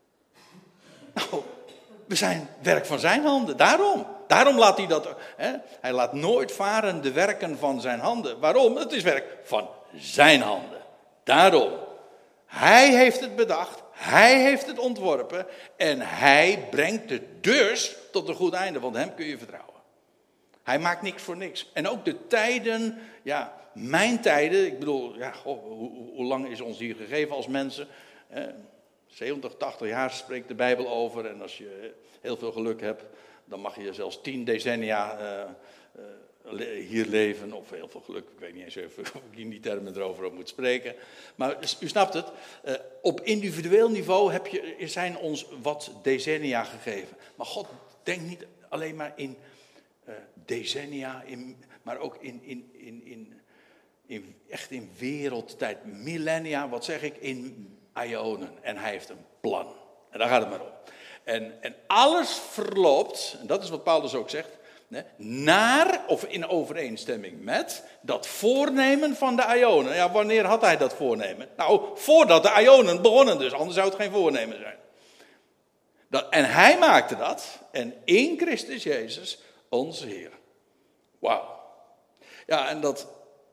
Nou, we zijn werk van zijn handen. Daarom. Daarom laat hij dat. Hè? Hij laat nooit varen de werken van zijn handen. Waarom? Het is werk van zijn handen. Daarom. Hij heeft het bedacht. Hij heeft het ontworpen. En hij brengt het dus tot een goed einde. Want hem kun je vertrouwen. Hij maakt niks voor niks. En ook de tijden, ja, mijn tijden. Ik bedoel, ja, goh, hoe, hoe lang is ons hier gegeven als mensen? Eh, zeventig, tachtig jaar spreekt de Bijbel over. En als je heel veel geluk hebt, dan mag je zelfs tien decennia uh, uh, hier leven. Of heel veel geluk, ik weet niet eens even of ik in die termen erover moet spreken. Maar u snapt het, uh, op individueel niveau heb je, zijn ons wat decennia gegeven. Maar God denkt niet alleen maar in uh, decennia, in, maar ook in, in, in, in, in, echt in wereldtijd. Millennia, wat zeg ik, in eonen. En hij heeft een plan. En daar gaat het maar om. En, en alles verloopt, en dat is wat Paulus ook zegt, naar, of in overeenstemming met, dat voornemen van de eonen. Ja, wanneer had hij dat voornemen? Nou, voordat de eonen begonnen dus, anders zou het geen voornemen zijn. Dat, en hij maakte dat, en in Christus Jezus, onze Heer. Wauw. Ja, en dat...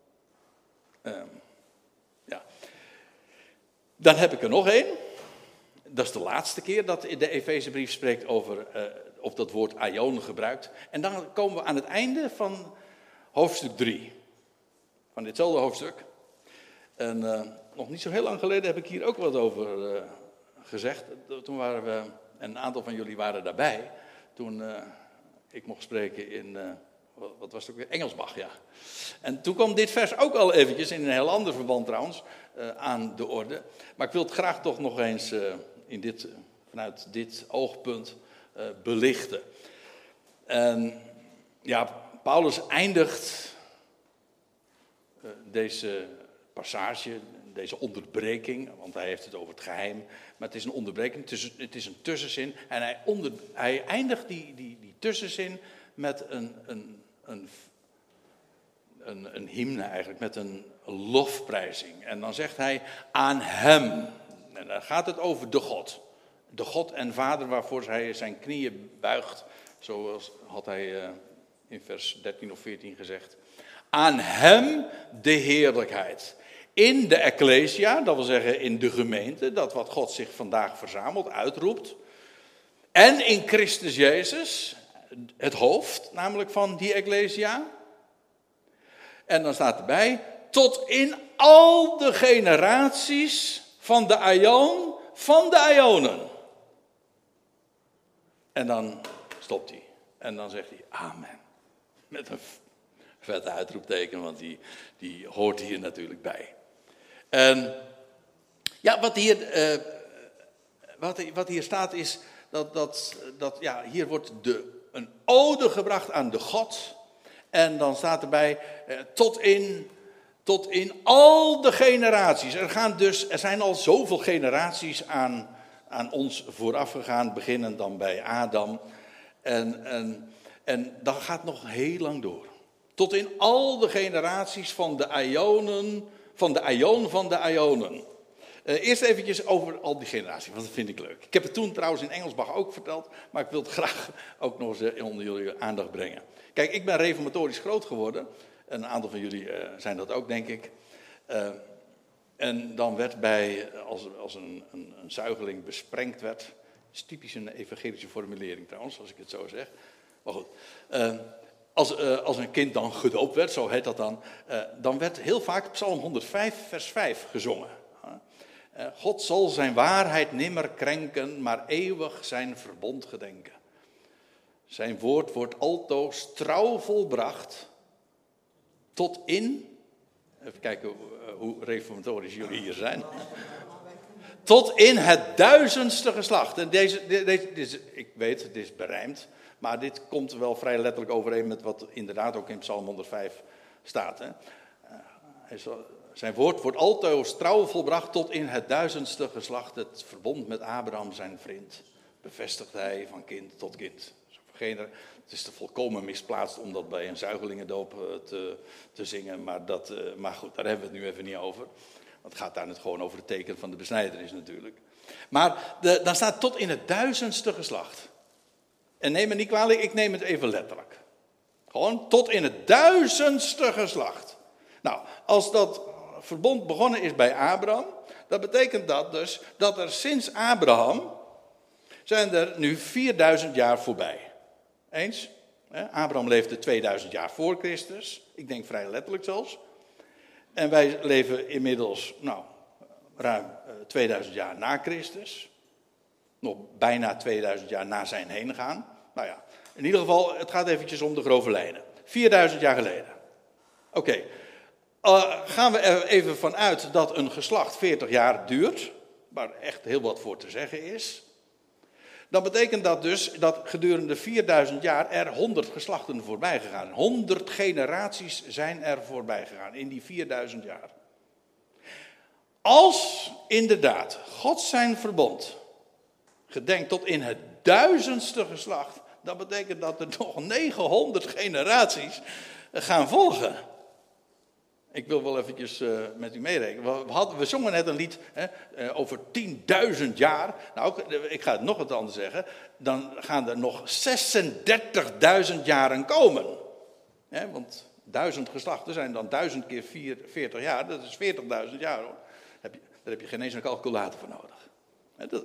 Um, ja. Dan heb ik er nog één. Dat is de laatste keer dat de Efezebrief spreekt over, uh, of dat woord aion gebruikt. En dan komen we aan het einde van hoofdstuk drie. Van ditzelfde hoofdstuk. En uh, nog niet zo heel lang geleden heb ik hier ook wat over uh, gezegd. Toen waren we, en een aantal van jullie waren daarbij. Toen uh, ik mocht spreken in, uh, wat, wat was het ook weer? Engelsbach, ja. En toen kwam dit vers ook al eventjes, in een heel ander verband trouwens, uh, aan de orde. Maar ik wil het graag toch nog eens... Uh, In dit, vanuit dit oogpunt uh, belichten. En ja, Paulus eindigt uh, deze passage, deze onderbreking, want hij heeft het over het geheim, maar het is een onderbreking, het is, het is een tussenzin. En hij, onder, hij eindigt die, die, die tussenzin met een, een, een, een, een hymne eigenlijk, met een lofprijzing. En dan zegt hij aan hem, en dan gaat het over de God. De God en Vader waarvoor hij zijn knieën buigt, zoals had hij uh, in vers dertien of veertien gezegd. Aan hem de heerlijkheid. In de ecclesia, dat wil zeggen in de gemeente, dat wat God zich vandaag verzamelt, uitroept. En in Christus Jezus, het hoofd namelijk van die ecclesia. En dan staat erbij, tot in al de generaties van de aion, van de aionen. En dan stopt hij. En dan zegt hij amen. Met een vet uitroepteken, want die, die hoort hier natuurlijk bij. En ja, wat hier, uh, wat, wat hier staat is dat, dat, dat ja, hier wordt de, een ode gebracht aan de God. En dan staat erbij uh, tot in, tot in al de generaties. Er, gaan dus, er zijn al zoveel generaties aan, aan ons vooraf gegaan, beginnen dan bij Adam. En, en, en dat gaat nog heel lang door. Tot in al de generaties van de aionen, van de aion van de aionen. Uh, eerst eventjes over al die generaties, want dat vind ik leuk. Ik heb het toen trouwens in Engelsbach ook verteld, maar ik wil het graag ook nog eens onder jullie aandacht brengen. Kijk, ik ben reformatorisch groot geworden. Een aantal van jullie uh, zijn dat ook, denk ik. Uh, en dan werd bij, als, als een, een, een zuigeling besprengd werd, dat is typisch een evangelische formulering trouwens, als ik het zo zeg. Maar goed, uh, als, uh, als een kind dan gedoopt werd, zo heet dat dan, uh, dan werd heel vaak Psalm honderdvijf vers vijf gezongen. Uh, God zal zijn waarheid nimmer krenken, maar eeuwig zijn verbond gedenken. Zijn woord wordt altoos trouw volbracht, tot in, even kijken hoe, hoe reformatorisch jullie hier zijn, tot in het duizendste geslacht. En deze, deze, deze, ik weet, het is berijmd, maar dit komt wel vrij letterlijk overeen met wat inderdaad ook in Psalm honderdvijf staat. Hè. Hij zal, zijn woord wordt altoos trouw volbracht tot in het duizendste geslacht. Het verbond met Abraham zijn vriend bevestigt hij van kind tot kind. Het is te volkomen misplaatst om dat bij een zuigelingendoop te, te zingen. Maar, dat, maar goed, daar hebben we het nu even niet over. Want het gaat daar net gewoon over het teken van de besnijdenis natuurlijk. Maar de, dan staat tot in het duizendste geslacht. En neem me niet kwalijk, ik neem het even letterlijk. Gewoon tot in het duizendste geslacht. Nou, als dat verbond begonnen is bij Abraham, dan betekent dat dus dat er sinds Abraham zijn er nu vierduizend jaar voorbij. Eens? Abraham leefde tweeduizend jaar voor Christus. Ik denk vrij letterlijk zelfs. En wij leven inmiddels nou, ruim tweeduizend jaar na Christus. Nog bijna tweeduizend jaar na zijn heen gaan. Nou ja, in ieder geval, het gaat eventjes om de grove lijnen. vierduizend jaar geleden. Oké, okay. uh, gaan we er even vanuit dat een geslacht veertig jaar duurt. Waar echt heel wat voor te zeggen is. Dan betekent dat dus dat gedurende vierduizend jaar er honderd geslachten voorbij gegaan. honderd generaties zijn er voorbij gegaan in die vierduizend jaar. Als inderdaad God zijn verbond gedenkt tot in het duizendste geslacht, dan betekent dat er nog negenhonderd generaties gaan volgen. Ik wil wel eventjes uh, met u meerekenen. We, hadden, we zongen net een lied hè, uh, over tienduizend jaar. Nou, ik ga het nog wat anders zeggen. Dan gaan er nog zesendertigduizend jaren komen. Hè, want duizend geslachten zijn dan duizend keer vier, veertig jaar. Dat is veertigduizend jaar hoor. Heb je, daar heb je geen eens een calculator voor nodig. Hè, dat...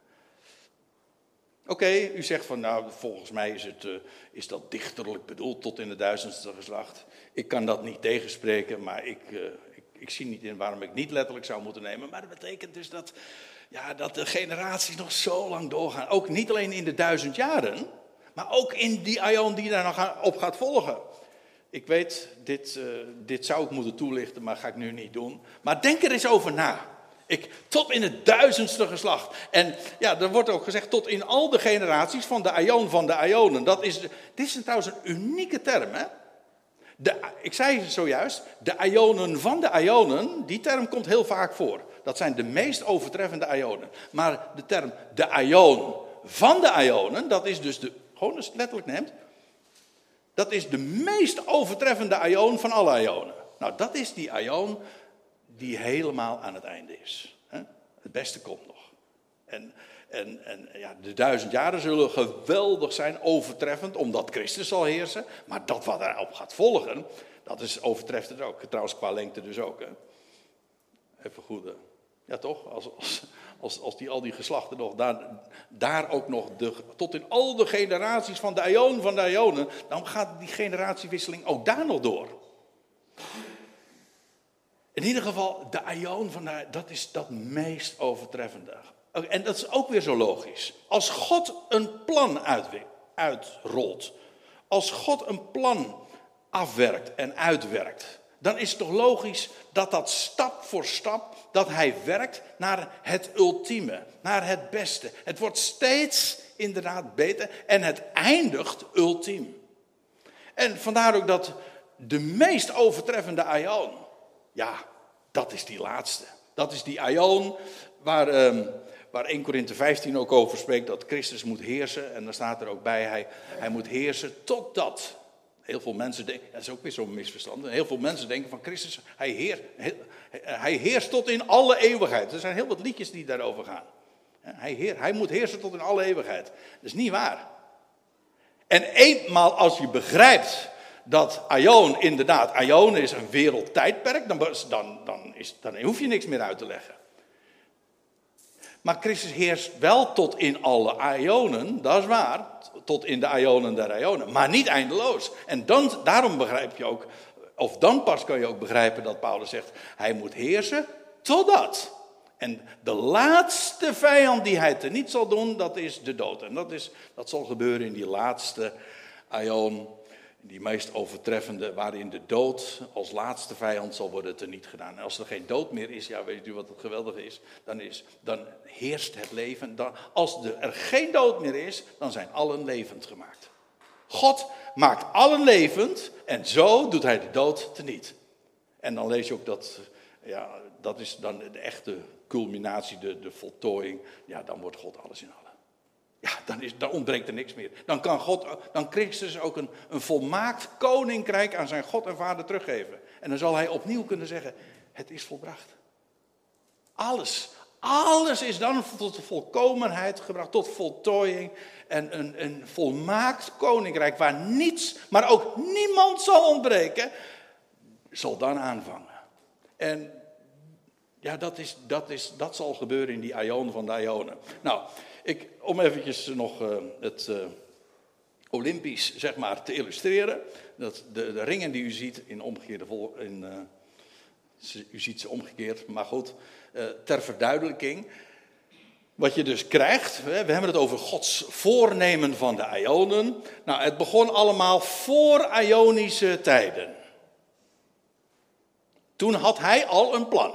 Oké, okay, u zegt van nou, volgens mij is, het, uh, is dat dichterlijk bedoeld tot in het duizendste geslacht. Ik kan dat niet tegenspreken, maar ik, uh, ik, ik zie niet in waarom ik niet letterlijk zou moeten nemen. Maar dat betekent dus dat, ja, dat de generaties nog zo lang doorgaan. Ook niet alleen in de duizend jaren, maar ook in die aion die daar nog op gaat volgen. Ik weet, dit, uh, dit zou ik moeten toelichten, maar ga ik nu niet doen. Maar denk er eens over na. Ik, tot in het duizendste geslacht. En ja, er wordt ook gezegd tot in al de generaties van de aion van de aionen. Dat is, dit is trouwens een unieke term, hè? De, ik zei zojuist, de aionen van de aionen, die term komt heel vaak voor. Dat zijn de meest overtreffende aionen. Maar de term de aion van de aionen, dat is dus de, gewoon als je het letterlijk neemt, dat is de meest overtreffende aion van alle aionen. Nou, dat is die aion die helemaal aan het einde is. Het beste komt nog. En, en, en ja, de duizend jaren zullen geweldig zijn, overtreffend, omdat Christus zal heersen. Maar dat wat erop gaat volgen, dat is overtreffend ook. Trouwens, qua lengte dus ook. Hè. Even goed. Hè. Ja, toch? Als, als, als, als die, al die geslachten nog, daar, daar ook nog, de, tot in al de generaties van de aion van de aionen, dan gaat die generatiewisseling ook daar nog door. In ieder geval, de aion van de, dat is dat meest overtreffende. En dat is ook weer zo logisch. Als God een plan uitrolt, als God een plan afwerkt en uitwerkt, dan is het toch logisch dat dat stap voor stap, dat hij werkt naar het ultieme, naar het beste. Het wordt steeds inderdaad beter en het eindigt ultiem. En vandaar ook dat de meest overtreffende aion, ja, dat is die laatste. Dat is die aion waar, um, waar Eerste Korinthe vijftien ook over spreekt, dat Christus moet heersen. En dan staat er ook bij, hij, hij moet heersen totdat. Heel veel mensen denken, dat is ook weer zo'n misverstand. Heel veel mensen denken van Christus, hij, heer, hij heerst tot in alle eeuwigheid. Er zijn heel wat liedjes die daarover gaan. Hij, heer, hij moet heersen tot in alle eeuwigheid. Dat is niet waar. En eenmaal als je begrijpt dat aion inderdaad, aion is een wereldtijdperk, dan, dan, dan, is, dan hoef je niks meer uit te leggen. Maar Christus heerst wel tot in alle aionen, dat is waar, tot in de aionen der aionen, maar niet eindeloos. En dan, daarom begrijp je ook, of dan pas kan je ook begrijpen dat Paulus zegt, hij moet heersen totdat. En de laatste vijand die hij teniet zal doen, dat is de dood. En dat, is, dat zal gebeuren in die laatste aion, die meest overtreffende, waarin de dood als laatste vijand zal worden teniet gedaan. En als er geen dood meer is, ja, weet u wat het geweldige is? Dan, is, dan heerst het leven. Dan, als er geen dood meer is, dan zijn allen levend gemaakt. God maakt allen levend en zo doet hij de dood teniet. En dan lees je ook dat, ja, dat is dan de echte culminatie, de, de voltooiing. Ja, dan wordt God alles in allen. Ja, dan, is, dan ontbreekt er niks meer. Dan kan God, dan Christus ook een, een volmaakt koninkrijk aan zijn God en Vader teruggeven. En dan zal hij opnieuw kunnen zeggen, het is volbracht. Alles, alles is dan tot volkomenheid gebracht, tot voltooiing. En een, een volmaakt koninkrijk waar niets, maar ook niemand zal ontbreken, zal dan aanvangen. En ja, dat, is, dat, is, dat zal gebeuren in die aion van de aionen. Nou, ik, om eventjes nog uh, het uh, Olympisch, zeg maar, te illustreren. Dat de, de ringen die u ziet in omgekeerde vol, in, uh, u ziet ze omgekeerd, maar goed, uh, ter verduidelijking. Wat je dus krijgt, we hebben het over Gods voornemen van de aionen. Nou, het begon allemaal voor Ionische tijden. Toen had hij al een plan.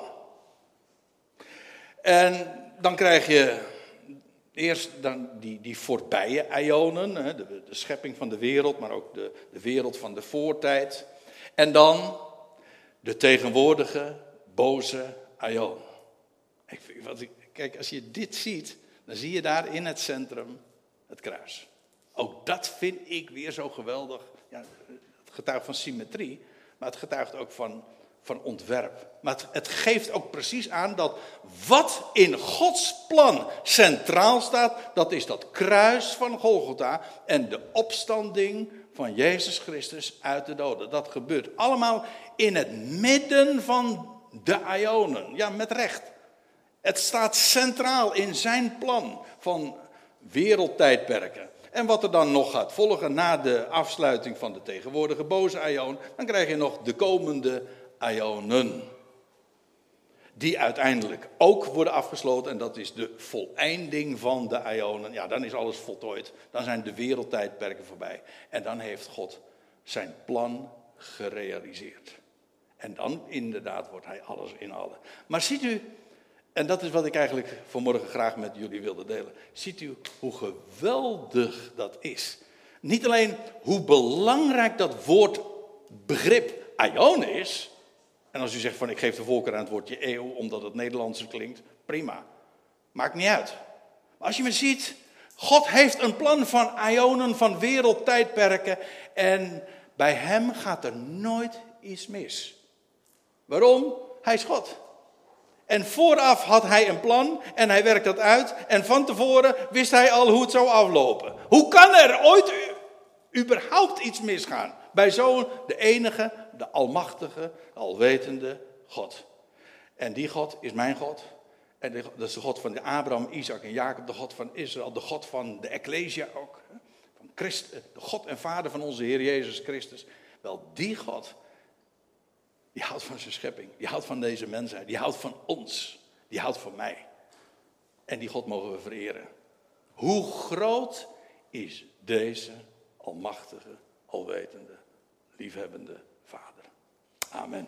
En dan krijg je eerst dan die, die voorbije aionen, de, de schepping van de wereld, maar ook de, de wereld van de voortijd. En dan de tegenwoordige boze aion. Ik, wat ik, kijk, als je dit ziet, dan zie je daar in het centrum het kruis. Ook dat vind ik weer zo geweldig. Ja, het getuigt van symmetrie, maar het getuigt ook van, van ontwerp. Maar het, het geeft ook precies aan dat wat in Gods plan centraal staat, dat is dat kruis van Golgotha en de opstanding van Jezus Christus uit de doden. Dat gebeurt allemaal in het midden van de aionen. Ja, met recht. Het staat centraal in zijn plan van wereldtijdperken. En wat er dan nog gaat volgen na de afsluiting van de tegenwoordige boze aion, dan krijg je nog de komende aionen. Die uiteindelijk ook worden afgesloten. En dat is de voleinding van de aionen. Ja, dan is alles voltooid. Dan zijn de wereldtijdperken voorbij. En dan heeft God zijn plan gerealiseerd. En dan inderdaad wordt hij alles in allen. Maar ziet u, en dat is wat ik eigenlijk vanmorgen graag met jullie wilde delen. Ziet u hoe geweldig dat is. Niet alleen hoe belangrijk dat woord begrip aion is. En als u zegt van ik geef de voorkeur aan het woordje eeuw omdat het Nederlandse klinkt, prima. Maakt niet uit. Maar als je maar ziet, God heeft een plan van aionen, van wereldtijdperken. En bij hem gaat er nooit iets mis. Waarom? Hij is God. En vooraf had hij een plan en hij werkt dat uit. En van tevoren wist hij al hoe het zou aflopen. Hoe kan er ooit u, überhaupt iets misgaan? Bij zo'n, de enige, de almachtige, de alwetende God. En die God is mijn God. En dat is de God van Abraham, Isaac en Jacob. De God van Israël. De God van de Ecclesia ook. Van Christus, de God en Vader van onze Heer Jezus Christus. Wel, die God, die houdt van zijn schepping. Die houdt van deze mensheid. Die houdt van ons. Die houdt van mij. En die God mogen we vereren. Hoe groot is deze almachtige, alwetende, liefhebbende Vader. Amen.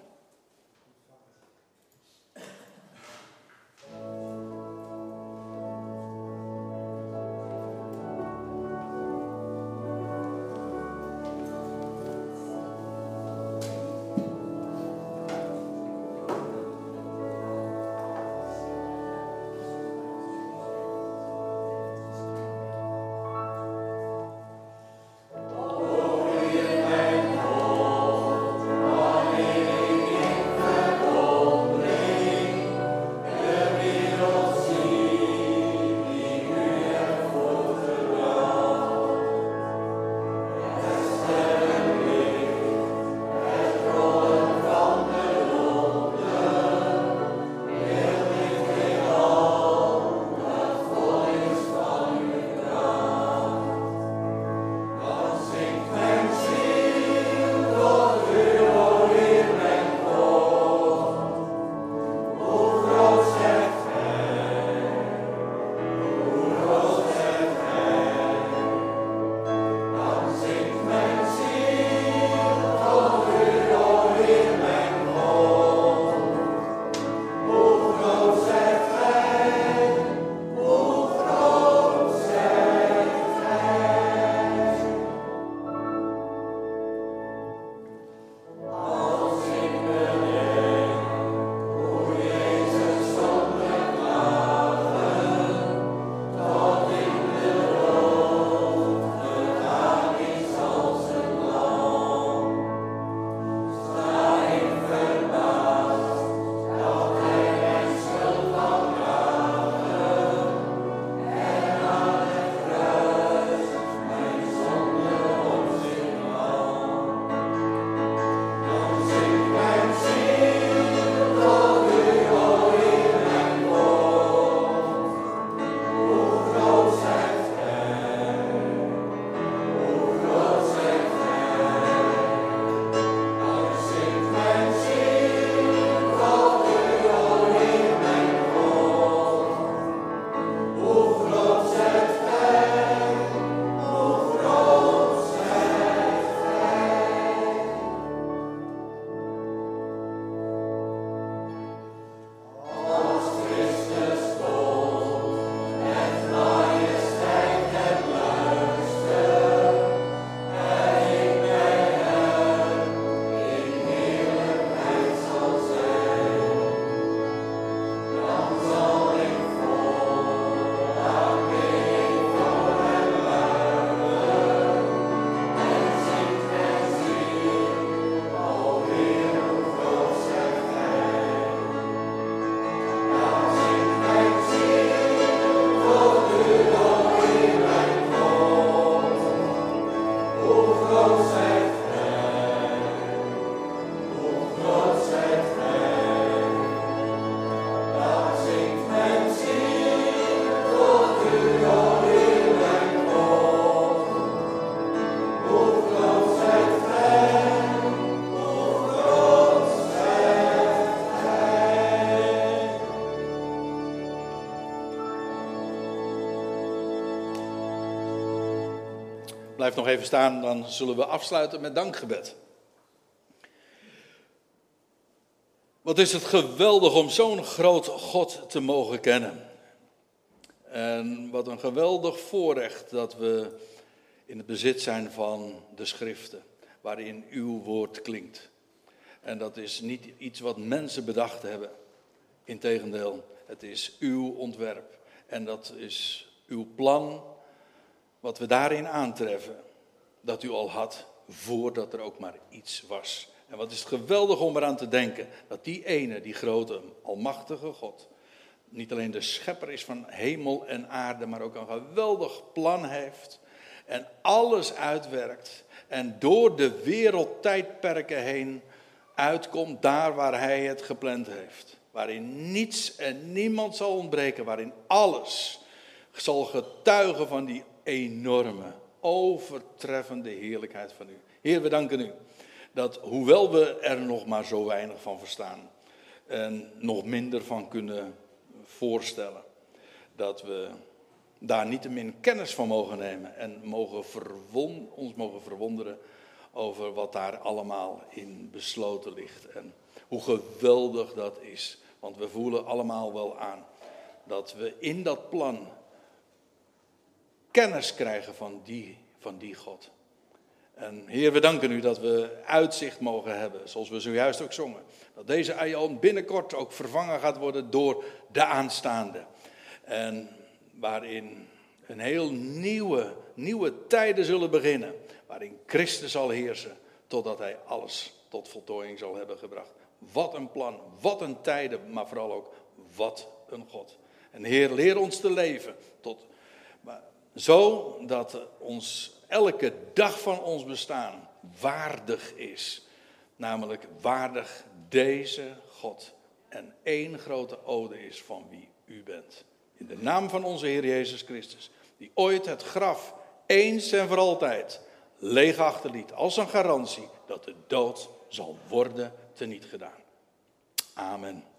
Blijf nog even staan, dan zullen we afsluiten met dankgebed. Wat is het geweldig om zo'n groot God te mogen kennen. En wat een geweldig voorrecht dat we in het bezit zijn van de schriften. waarin uw woord klinkt. En dat is niet iets wat mensen bedacht hebben. Integendeel, het is uw ontwerp. En dat is uw plan, wat we daarin aantreffen, dat u al had voordat er ook maar iets was. En wat is het geweldig om eraan te denken, dat die ene, die grote, almachtige God, niet alleen de schepper is van hemel en aarde, maar ook een geweldig plan heeft en alles uitwerkt en door de wereldtijdperken heen uitkomt daar waar hij het gepland heeft. Waarin niets en niemand zal ontbreken, waarin alles zal getuigen van die enorme, overtreffende heerlijkheid van u. Heer, we danken u dat hoewel we er nog maar zo weinig van verstaan en nog minder van kunnen voorstellen, dat we daar niettemin kennis van mogen nemen en mogen verwon- ons mogen verwonderen over wat daar allemaal in besloten ligt. En hoe geweldig dat is. Want we voelen allemaal wel aan dat we in dat plan kennis krijgen van die, van die God. En Heer, we danken u dat we uitzicht mogen hebben, zoals we zojuist ook zongen. Dat deze aion binnenkort ook vervangen gaat worden door de aanstaande. En waarin een heel nieuwe, nieuwe tijden zullen beginnen. Waarin Christus zal heersen, totdat hij alles tot voltooiing zal hebben gebracht. Wat een plan, wat een tijden, maar vooral ook wat een God. En Heer, leer ons te leven, tot, maar, zo dat ons elke dag van ons bestaan waardig is. Namelijk waardig deze God. En één grote ode is van wie u bent. In de naam van onze Heer Jezus Christus, die ooit het graf eens en voor altijd leeg achterliet als een garantie dat de dood zal worden teniet gedaan. Amen.